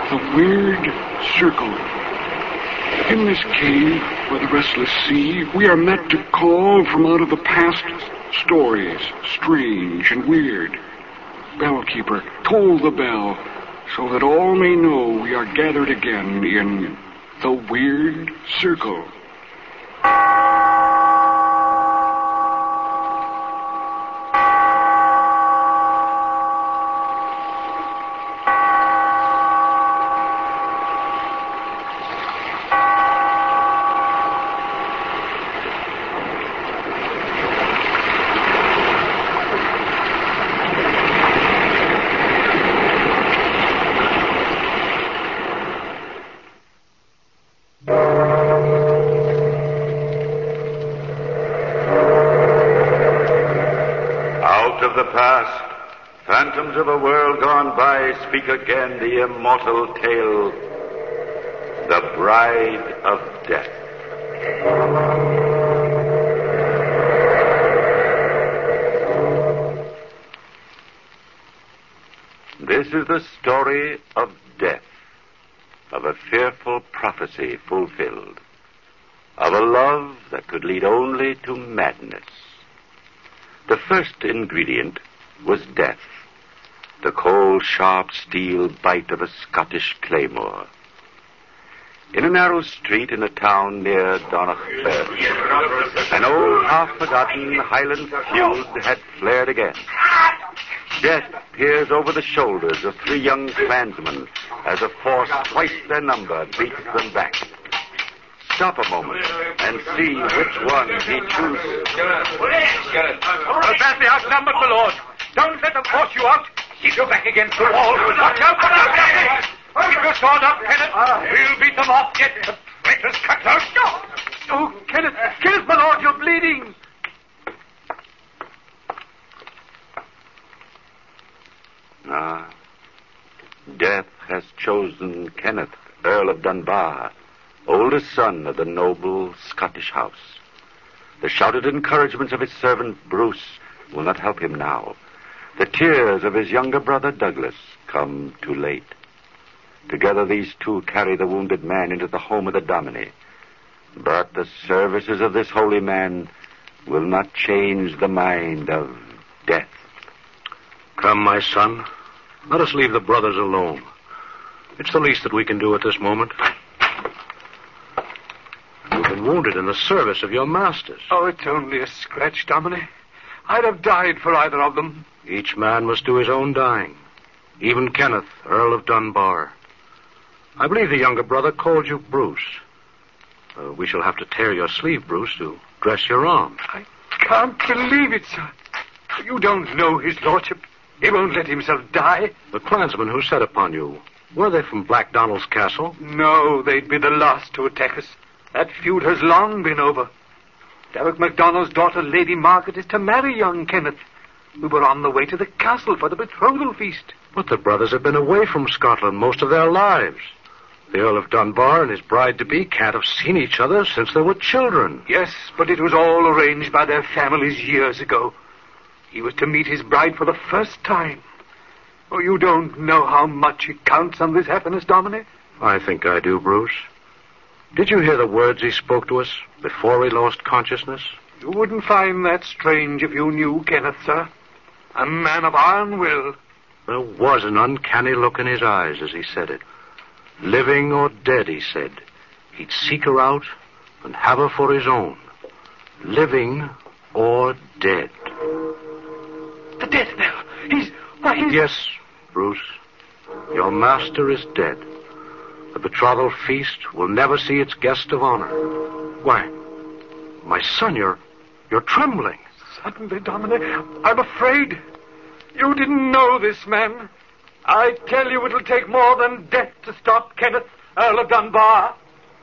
The Weird Circle. In this cave by the restless sea, we are met to call from out of the past stories, strange and weird. Bellkeeper, toll the bell, so that all may know we are gathered again in the Weird Circle. Phantoms of a world gone by speak again the immortal tale, The Bride of Death. This is the story of death, of a fearful prophecy fulfilled, of a love that could lead only to madness. The first ingredient was death. The cold, sharp steel bite of a Scottish claymore. In a narrow street in a town near Donaghbirch, an old, half-forgotten Highland feud had flared again. Death peers over the shoulders of three young clansmen as a force twice their number beats them back. Stop a moment and see which one he chooses. We're badly outnumbered, my lord. Don't let them force you out. Keep your back against the wall. Watch out for them. Keep your sword up, Kenneth. We'll beat them off yet. The traitors cut out. Oh, Kenneth, my lord, you're bleeding. Death has chosen Kenneth, Earl of Dunbar, oldest son of the noble Scottish house. The shouted encouragements of his servant Bruce will not help him now. The tears of his younger brother Douglas come too late. Together these two carry the wounded man into the home of the Dominie. But the services of this holy man will not change the mind of death. Come, my son. Let us leave the brothers alone. It's the least that we can do at this moment. You've been wounded in the service of your masters. Oh, it's only a scratch, Dominie. I'd have died for either of them. Each man must do his own dying. Even Kenneth, Earl of Dunbar. I believe the younger brother called you Bruce. We shall have to tear your sleeve, Bruce, to dress your arm. I can't believe it, sir. You don't know his lordship. He won't let himself die. The clansmen who set upon you, were they from Black Donald's castle? No, they'd be the last to attack us. That feud has long been over. Derek MacDonald's daughter, Lady Margaret, is to marry young Kenneth. We were on the way to the castle for the betrothal feast. But the brothers have been away from Scotland most of their lives. The Earl of Dunbar and his bride-to-be can't have seen each other since they were children. Yes, but it was all arranged by their families years ago. He was to meet his bride for the first time. Oh, you don't know how much it counts on this happiness, Dominie. I think I do, Bruce. Did you hear the words he spoke to us before we lost consciousness? You wouldn't find that strange if you knew Kenneth, sir. A man of iron will. There was an uncanny look in his eyes as he said it. Living or dead, he said, he'd seek her out and have her for his own. Living or dead. The death knell. He's... Yes, Bruce. Your master is dead. The betrothal feast will never see its guest of honor. Why, my son, you're trembling. Suddenly, Dominie, I'm afraid. You didn't know this man. I tell you it'll take more than death to stop Kenneth, Earl of Dunbar.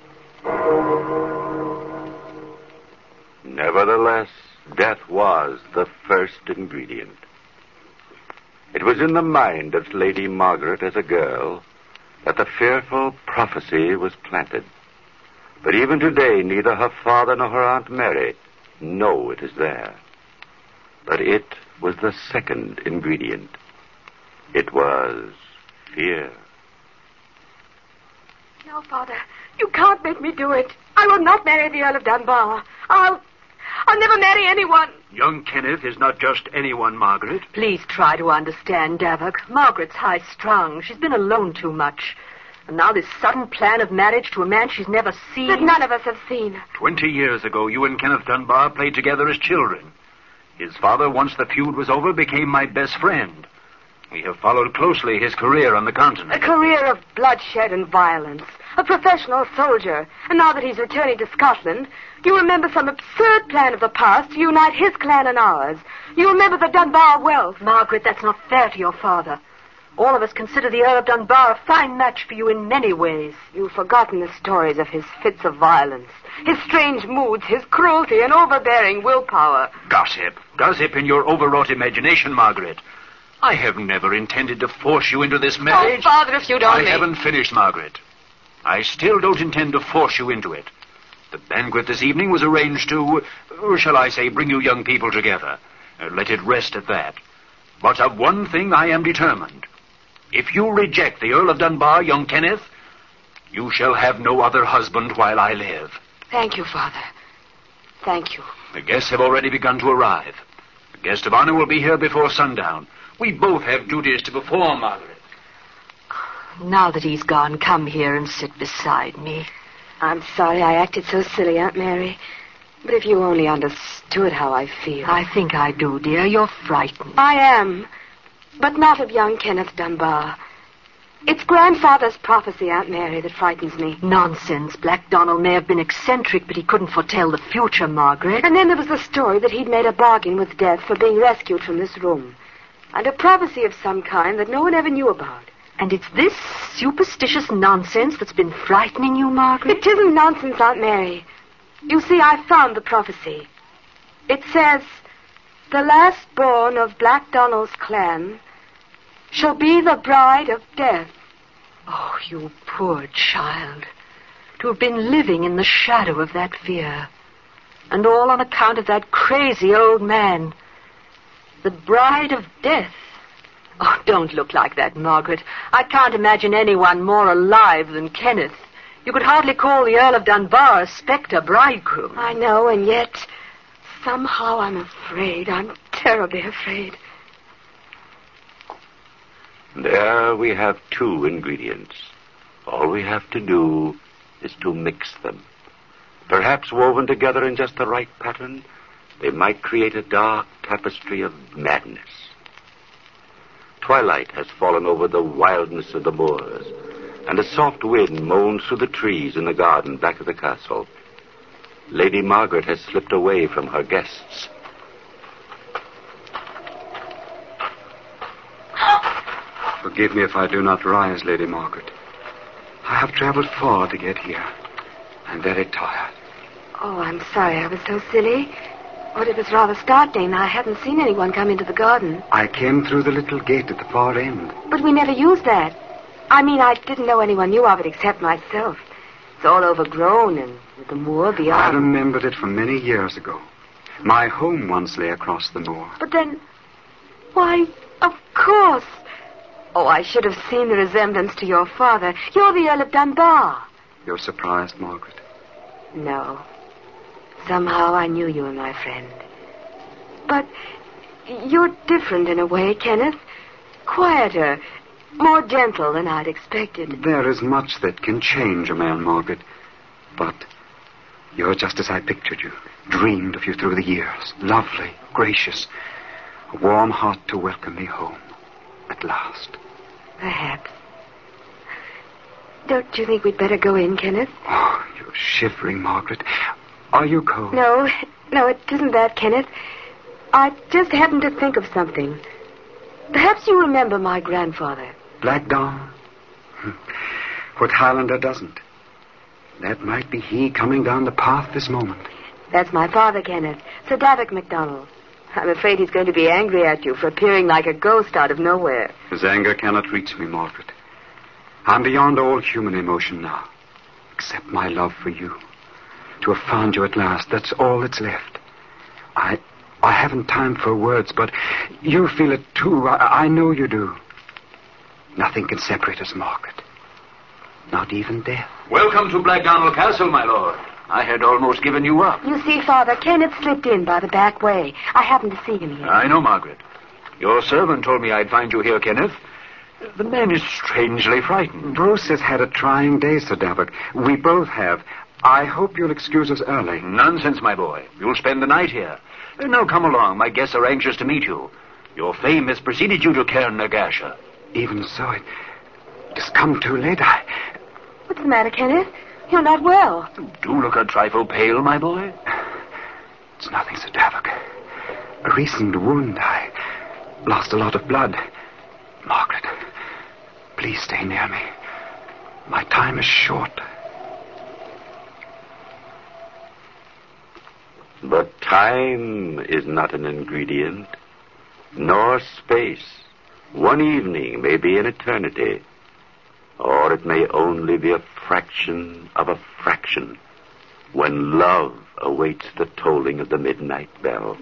Nevertheless, death was the first ingredient. It was in the mind of Lady Margaret as a girl that the fearful prophecy was planted. But even today, neither her father nor her Aunt Mary know it is there. But it was the second ingredient. It was fear. No, Father. You can't make me do it. I will not marry the Earl of Dunbar. I'll never marry anyone. Young Kenneth is not just anyone, Margaret. Please try to understand, Davok. Margaret's high-strung. She's been alone too much. And now this sudden plan of marriage to a man she's never seen. That none of us have seen. 20 years ago, you and Kenneth Dunbar played together as children. His father, once the feud was over, became my best friend. We have followed closely his career on the continent. A career of bloodshed and violence. A professional soldier. And now that he's returning to Scotland, you remember some absurd plan of the past to unite his clan and ours. You remember the Dunbar wealth. Margaret, that's not fair to your father. All of us consider the Earl of Dunbar a fine match for you in many ways. You've forgotten the stories of his fits of violence, his strange moods, his cruelty and overbearing willpower. Gossip. Gossip in your overwrought imagination, Margaret. I have never intended to force you into this marriage. Oh, Father, if you'd only... I haven't finished, Margaret. I still don't intend to force you into it. The banquet this evening was arranged to, or shall I say, bring you young people together. Let it rest at that. But of one thing I am determined. If you reject the Earl of Dunbar, young Kenneth, you shall have no other husband while I live. Thank you, Father. Thank you. The guests have already begun to arrive. The guest of honor will be here before sundown. We both have duties to perform, Margaret. Now that he's gone, come here and sit beside me. I'm sorry I acted so silly, Aunt Mary. But if you only understood how I feel... I think I do, dear. You're frightened. I am. But not of young Kenneth Dunbar. It's grandfather's prophecy, Aunt Mary, that frightens me. Nonsense. Black Donald may have been eccentric, but he couldn't foretell the future, Margaret. And then there was the story that he'd made a bargain with death for being rescued from this room. And a prophecy of some kind that no one ever knew about. And it's this superstitious nonsense that's been frightening you, Margaret? It isn't nonsense, Aunt Mary. You see, I found the prophecy. It says, the last born of Black Donald's clan shall be the bride of death. Oh, you poor child. To have been living in the shadow of that fear. And all on account of that crazy old man. The bride of death. Oh, don't look like that, Margaret. I can't imagine anyone more alive than Kenneth. You could hardly call the Earl of Dunbar a spectre bridegroom. I know, and yet, somehow I'm afraid. I'm terribly afraid. There we have 2 ingredients. All we have to do is to mix them. Perhaps woven together in just the right pattern, they might create a dark tapestry of madness. Twilight has fallen over the wildness of the moors, and a soft wind moans through the trees in the garden back of the castle. Lady Margaret has slipped away from her guests. Forgive me if I do not rise, Lady Margaret. I have traveled far to get here. I'm very tired. Oh, I'm sorry I was so silly. But it was rather startling. I hadn't seen anyone come into the garden. I came through the little gate at the far end. But we never used that. I mean, I didn't know anyone knew of it except myself. It's all overgrown and with the moor beyond. I remembered it from many years ago. My home once lay across the moor. But then... Why, of course. Oh, I should have seen the resemblance to your father. You're the Earl of Dunbar. You're surprised, Margaret? No. Somehow I knew you were my friend. But you're different in a way, Kenneth. Quieter, more gentle than I'd expected. There is much that can change a man, Margaret. But you're just as I pictured you. Dreamed of you through the years. Lovely, gracious. A warm heart to welcome me home. At last. Perhaps. Don't you think we'd better go in, Kenneth? Oh, you're shivering, Margaret. Are you cold? No, it isn't that, Kenneth. I just happened to think of something. Perhaps you remember my grandfather. Black Don? What Highlander doesn't? That might be he coming down the path this moment. That's my father, Kenneth. Sir Davok MacDonald. I'm afraid he's going to be angry at you for appearing like a ghost out of nowhere. His anger cannot reach me, Margaret. I'm beyond all human emotion now, except my love for you. To have found you at last, that's all that's left. I haven't time for words, but you feel it too. I know you do. Nothing can separate us, Margaret. Not even death. Welcome to Black Donald Castle, my lord. I had almost given you up. You see, Father, Kenneth slipped in by the back way. I happened to see him here. I know, Margaret. Your servant told me I'd find you here, Kenneth. The man is strangely frightened. Bruce has had a trying day, Sir Davok. We both have. I hope you'll excuse us early. Nonsense, my boy. You'll spend the night here. Now come along. My guests are anxious to meet you. Your fame has preceded you to Cairn Nagasha. Even so, it has come too late. What's the matter, Kenneth? You're not well. You do look a trifle pale, my boy. It's nothing, Sir Davok. A recent wound. I lost a lot of blood. Margaret, please stay near me. My time is short. But time is not an ingredient, nor space. One evening may be an eternity, or it may only be a fraction of a fraction, when love awaits the tolling of the midnight bell.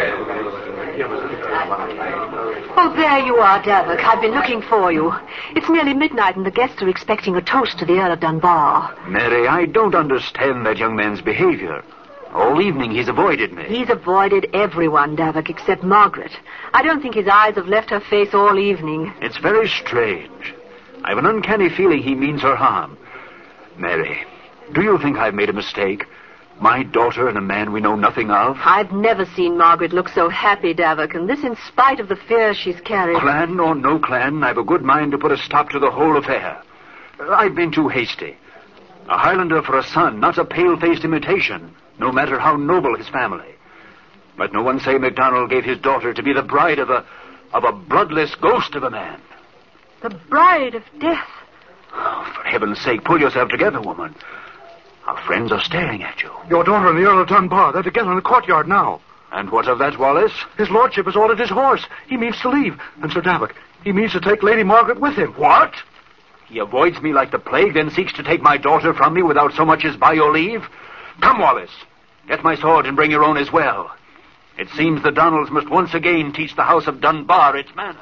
Oh, there you are, Davok. I've been looking for you. It's nearly midnight and the guests are expecting a toast to the Earl of Dunbar. Mary, I don't understand that young man's behavior. All evening he's avoided me. He's avoided everyone, Davok, except Margaret. I don't think his eyes have left her face all evening. It's very strange. I've an uncanny feeling he means her harm. Mary, do you think I've made a mistake? My daughter and a man we know nothing of? I've never seen Margaret look so happy, Davok, and this in spite of the fears she's carried. Clan or no clan, I've a good mind to put a stop to the whole affair. I've been too hasty. A Highlander for a son, not a pale-faced imitation, no matter how noble his family. Let no one say MacDonald gave his daughter to be the bride of a bloodless ghost of a man. The bride of death. Oh, for heaven's sake, pull yourself together, woman. Our friends are staring at you. Your daughter and the Earl of Dunbar, they're together in the courtyard now. And what of that, Wallace? His lordship has ordered his horse. He means to leave. And Sir Davok, he means to take Lady Margaret with him. What? He avoids me like the plague, then seeks to take my daughter from me without so much as by your leave? Come, Wallace. Get my sword and bring your own as well. It seems the Donalds must once again teach the house of Dunbar its manners.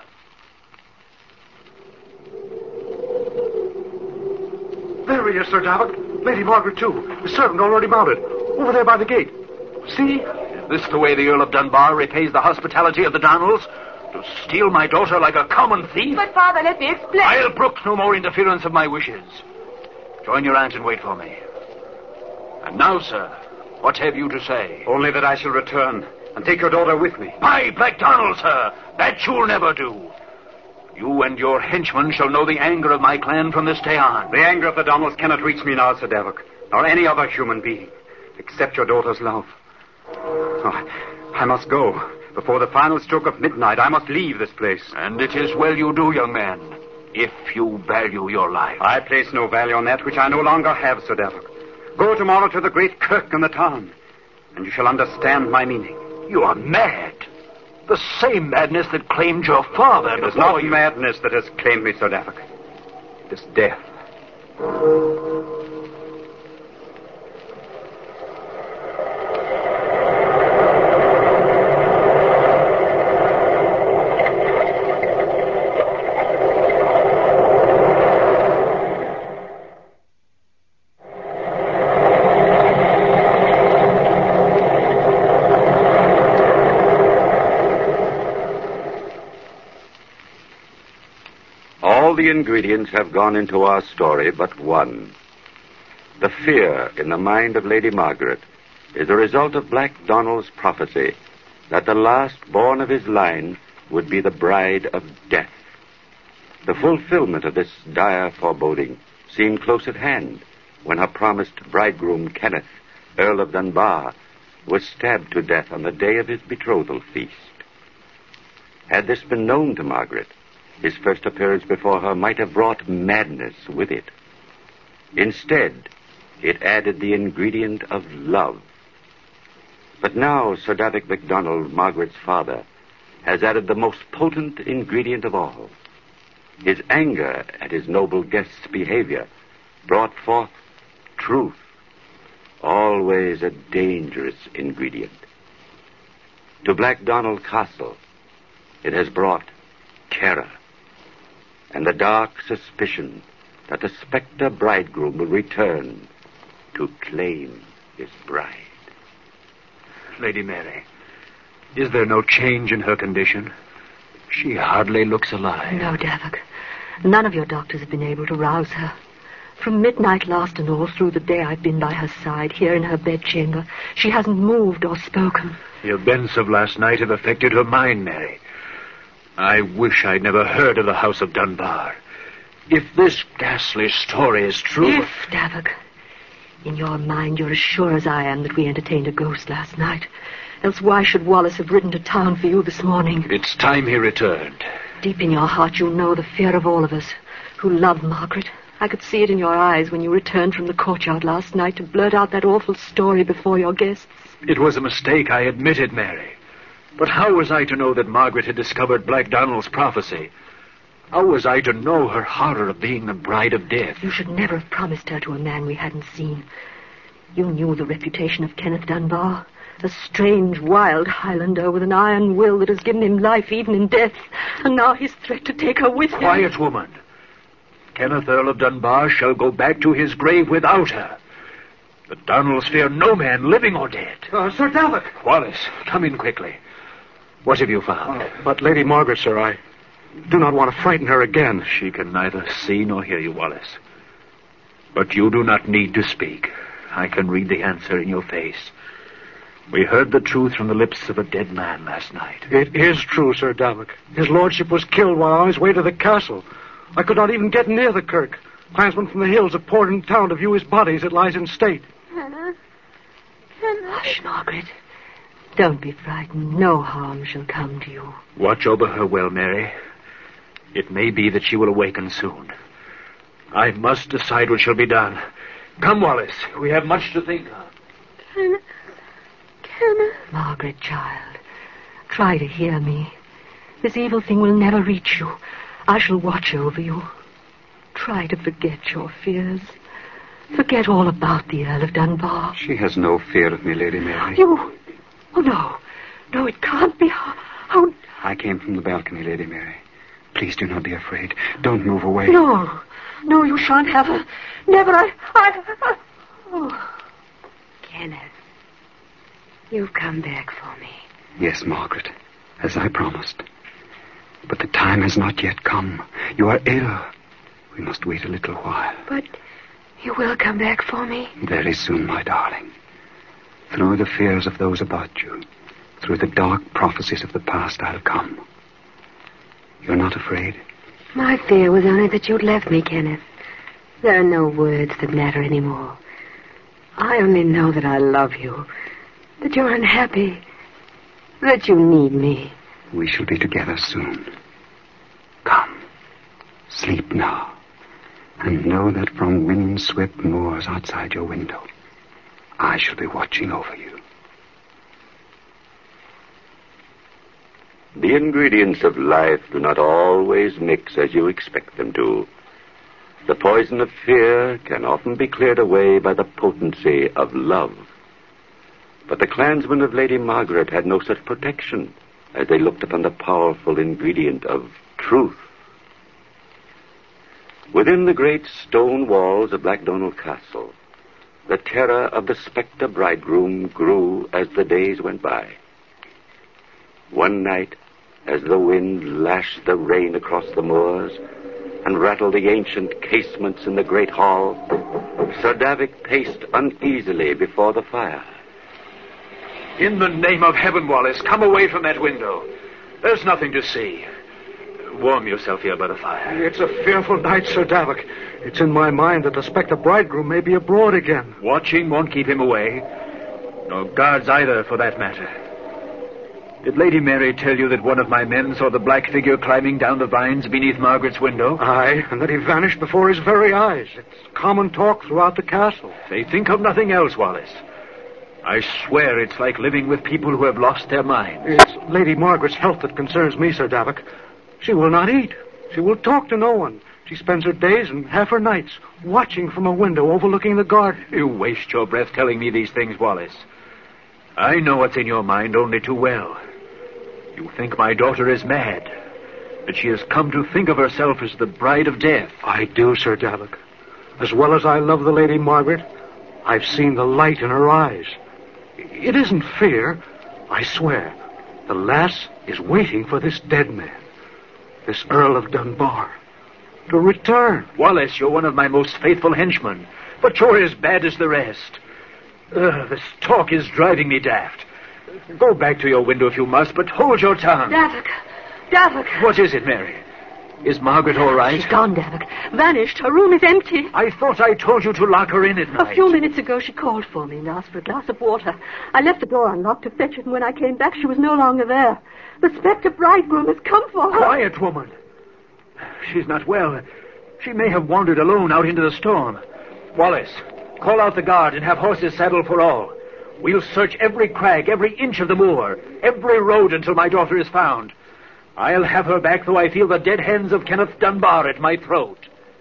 There he is, Sir Davok. Lady Margaret, too. The servant already mounted. Over there by the gate. See? Is this the way the Earl of Dunbar repays the hospitality of the Donalds? To steal my daughter like a common thief? But, Father, let me explain. I'll brook no more interference of my wishes. Join your aunt and wait for me. And now, sir, what have you to say? Only that I shall return and take your daughter with me. By Black Donald, sir, that you'll never do. You and your henchmen shall know the anger of my clan from this day on. The anger of the Donalds cannot reach me now, Sir Davok, nor any other human being, except your daughter's love. Oh, I must go. Before the final stroke of midnight, I must leave this place. And it is well you do, young man, if you value your life. I place no value on that which I no longer have, Sir Davok. Go tomorrow to the great kirk in the town, and you shall understand my meaning. You are mad. The same madness that claimed your father. It is not madness that has claimed me, Sir Davok. It is death. All the ingredients have gone into our story but one. The fear in the mind of Lady Margaret is a result of Black Donald's prophecy that the last born of his line would be the bride of death. The fulfillment of this dire foreboding seemed close at hand when her promised bridegroom, Kenneth, Earl of Dunbar, was stabbed to death on the day of his betrothal feast. Had this been known to Margaret, his first appearance before her might have brought madness with it. Instead, it added the ingredient of love. But now Sir Davok MacDonald, Margaret's father, has added the most potent ingredient of all. His anger at his noble guest's behavior brought forth truth, always a dangerous ingredient. To Black Donald Castle, it has brought terror and the dark suspicion that the spectre bridegroom will return to claim his bride. Lady Mary, is there no change in her condition? She hardly looks alive. No, Davok. None of your doctors have been able to rouse her. From midnight last and all through the day I've been by her side, here in her bedchamber. She hasn't moved or spoken. The events of last night have affected her mind, Mary. I wish I'd never heard of the House of Dunbar. If this ghastly story is true... If, Davok. In your mind, you're as sure as I am that we entertained a ghost last night. Else why should Wallace have ridden to town for you this morning? It's time he returned. Deep in your heart, you know the fear of all of us who love Margaret. I could see it in your eyes when you returned from the courtyard last night to blurt out that awful story before your guests. It was a mistake, I admit it, Mary. But how was I to know that Margaret had discovered Black Donald's prophecy? How was I to know her horror of being the bride of death? You should never have promised her to a man we hadn't seen. You knew the reputation of Kenneth Dunbar. A strange, wild Highlander with an iron will that has given him life even in death. And now his threat to take her with him. Quiet, woman. Kenneth, Earl of Dunbar, shall go back to his grave without her. The Donalds fear no man, living or dead. Sir Davok! Wallace, come in quickly. What have you found? But Lady Margaret, sir, I do not want to frighten her again. She can neither see nor hear you, Wallace. But you do not need to speak. I can read the answer in your face. We heard the truth from the lips of a dead man last night. It is true, Sir Davok. His lordship was killed while on his way to the castle. I could not even get near the kirk. Clansmen from the hills have poured into town to view his body as it lies in state. Hannah. Hush, Margaret. Don't be frightened. No harm shall come to you. Watch over her well, Mary. It may be that she will awaken soon. I must decide what shall be done. Come, Wallace. We have much to think of. Hannah. Margaret, child, try to hear me. This evil thing will never reach you. I shall watch over you. Try to forget your fears. Forget all about the Earl of Dunbar. She has no fear of me, Lady Mary. You... Oh, no. No, it can't be. How... I came from the balcony, Lady Mary. Please do not be afraid. Don't move away. No. No, you shan't have her. Never. Oh. Kenneth, you've come back for me. Yes, Margaret, as I promised. But the time has not yet come. You are ill. We must wait a little while. But you will come back for me? Very soon, my darling. Through the fears of those about you, through the dark prophecies of the past, I'll come. You're not afraid? My fear was only that you'd left me, Kenneth. There are no words that matter anymore. I only know that I love you, that you're unhappy, that you need me. We shall be together soon. Come, sleep now, and know that from wind-swept moors outside your window, I shall be watching over you. The ingredients of life do not always mix as you expect them to. The poison of fear can often be cleared away by the potency of love. But the clansmen of Lady Margaret had no such protection as they looked upon the powerful ingredient of truth. Within the great stone walls of Black Donald Castle, the terror of the spectre bridegroom grew as the days went by. One night, as the wind lashed the rain across the moors and rattled the ancient casements in the great hall, Sir Davok paced uneasily before the fire. In the name of heaven, Wallace, come away from that window. There's nothing to see. Warm yourself here by the fire. It's a fearful night, Sir Davok. It's in my mind that the spectre bridegroom may be abroad again. Watching won't keep him away. No guards either, for that matter. Did Lady Mary tell you that one of my men saw the black figure climbing down the vines beneath Margaret's window? Aye, and that he vanished before his very eyes. It's common talk throughout the castle. They think of nothing else, Wallace. I swear it's like living with people who have lost their minds. It's Lady Margaret's health that concerns me, Sir Davok. She will not eat. She will talk to no one. She spends her days and half her nights watching from a window overlooking the garden. You waste your breath telling me these things, Wallace. I know what's in your mind only too well. You think my daughter is mad. that she has come to think of herself as the bride of death. I do, Sir Davok. As well as I love the Lady Margaret, I've seen the light in her eyes. It isn't fear, I swear. The lass is waiting for this dead man, this Earl of Dunbar, to return. Wallace, you're one of my most faithful henchmen, but you're as bad as the rest. This talk is driving me daft. Go back to your window if you must, but hold your tongue. Davok. What is it, Mary? Is Margaret all right? She's gone, Davok. Vanished. Her room is empty. I thought I told you to lock her in at night. A few minutes ago, she called for me and asked for a glass of water. I left the door unlocked to fetch it, and when I came back, she was no longer there. The spectre bridegroom has come for her. Quiet, woman. She's not well. She may have wandered alone out into the storm. Wallace, call out the guard and have horses saddled for all. We'll search every crag, every inch of the moor, every road until my daughter is found. I'll have her back, though I feel the dead hands of Kenneth Dunbar at my throat.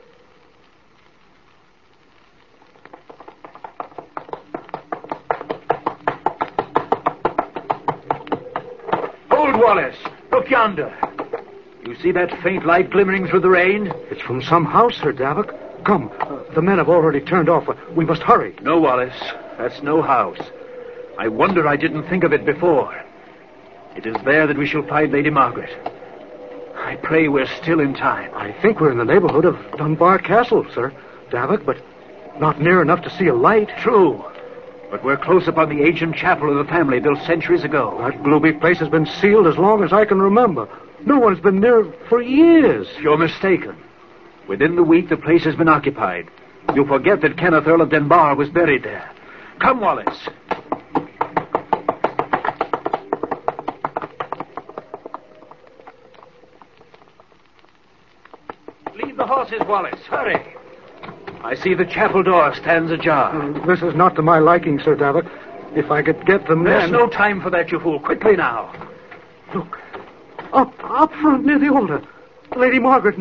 Hold, Wallace. Look yonder. You see that faint light glimmering through the rain? It's from some house, Sir Davok. Come, the men have already turned off. We must hurry. No, Wallace. That's no house. I wonder I didn't think of it before. It is there that we shall find Lady Margaret. I pray we're still in time. I think we're in the neighborhood of Dunbar Castle, Sir Davok, but not near enough to see a light. True. But we're close upon the ancient chapel of the family built centuries ago. That gloomy place has been sealed as long as I can remember. No one's been near it for years. You're mistaken. Within the week, the place has been occupied. You forget that Kenneth, Earl of Dunbar, was buried there. Come, Wallace. Leave the horses, Wallace. Hurry. I see the chapel door stands ajar. This is not to my liking, Sir Davok. If I could get the men... There's no time for that, you fool. Quickly now. Look. Up front near the altar. Lady Margaret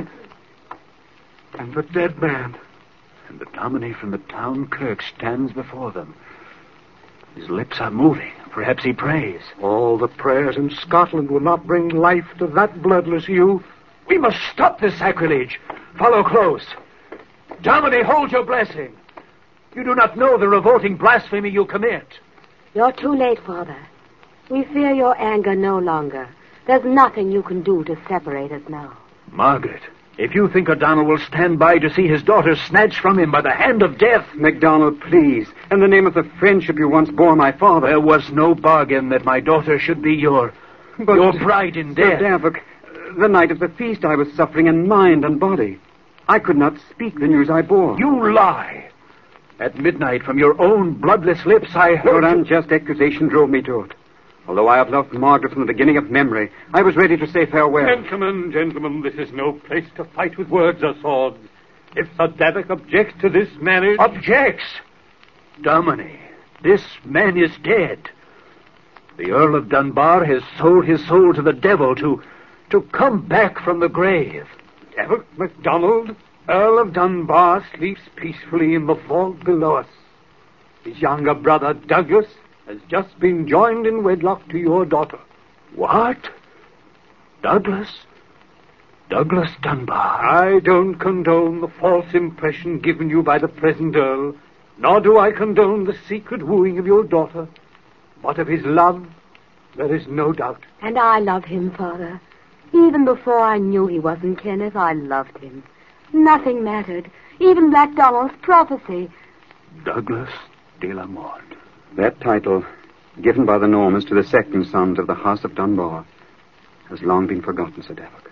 and the dead man. And the dominie from the town kirk stands before them. His lips are moving. Perhaps he prays. All the prayers in Scotland will not bring life to that bloodless youth. We must stop this sacrilege. Follow close. Dominie, hold your blessing. You do not know the revolting blasphemy you commit. You're too late, Father. We fear your anger no longer. There's nothing you can do to separate us now. Margaret, if you think O'Donnell will stand by to see his daughter snatched from him by the hand of death... MacDonald, please. In the name of the friendship you once bore my father... There was no bargain that my daughter should be your bride in death. Sir Davok, the night of the feast I was suffering in mind and body. I could not speak the news I bore. You lie. At midnight, from your own bloodless lips, I heard... Your unjust accusation drove me to it. Although I have loved Margaret from the beginning of memory, I was ready to say farewell. Gentlemen, this is no place to fight with words or swords. If Sir Davok objects to this marriage... Objects? Dominie, this man is dead. The Earl of Dunbar has sold his soul to the devil to come back from the grave. Davok MacDonald, Earl of Dunbar, sleeps peacefully in the vault below us. His younger brother, Douglas, has just been joined in wedlock to your daughter. What? Douglas Dunbar? I don't condone the false impression given you by the present Earl, nor do I condone the secret wooing of your daughter. But of his love, there is no doubt. And I love him, Father. Even before I knew he wasn't Kenneth, I loved him. Nothing mattered, even Black Donald's prophecy. Douglas de la Mort. That title, given by the Normans to the second sons of the House of Dunbar, has long been forgotten, Sir Davok.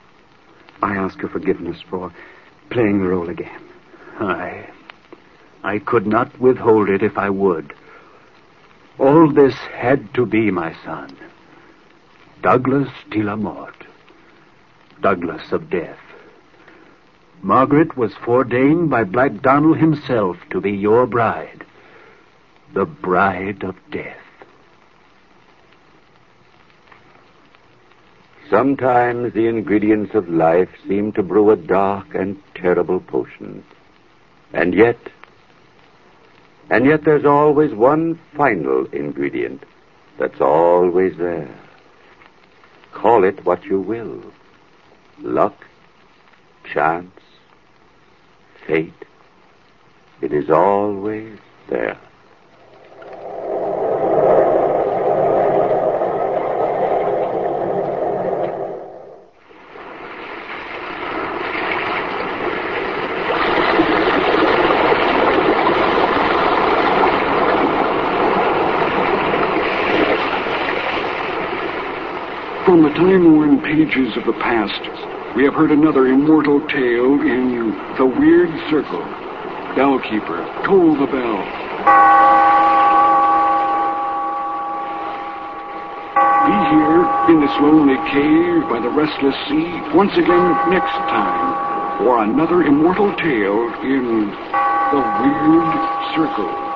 I ask your forgiveness for playing the role again. I could not withhold it if I would. All this had to be, my son. Douglas de la Mort. Douglas of death. Margaret was foreordained by Black Donald himself to be your bride. The bride of death. Sometimes the ingredients of life seem to brew a dark and terrible potion. And yet there's always one final ingredient that's always there. Call it what you will. Luck, chance, fate, it is always there. From the time-worn pages of the past, we have heard another immortal tale in The Weird Circle. Bellkeeper, toll the bell. Be here in this lonely cave by the restless sea once again next time for another immortal tale in The Weird Circle.